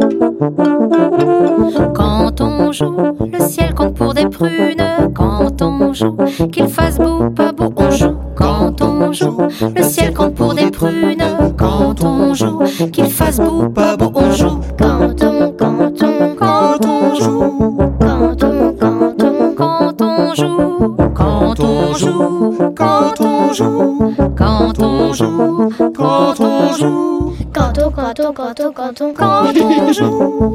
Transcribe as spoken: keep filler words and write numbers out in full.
Quand on joue, le ciel compte pour des prunes. Quand on joue, qu'il fasse beau, pas beau, on joue. Quand on joue, le ciel compte pour des prunes. Quand on joue, qu'il fasse beau, pas beau, on joue. Quand on, quand on, quand on joue. Quand on, quand on, quand on joue. Quand on joue, quand on joue. Quand on joue, quand on joue. Quand on, quand on, quand on, quand on, quand on joue.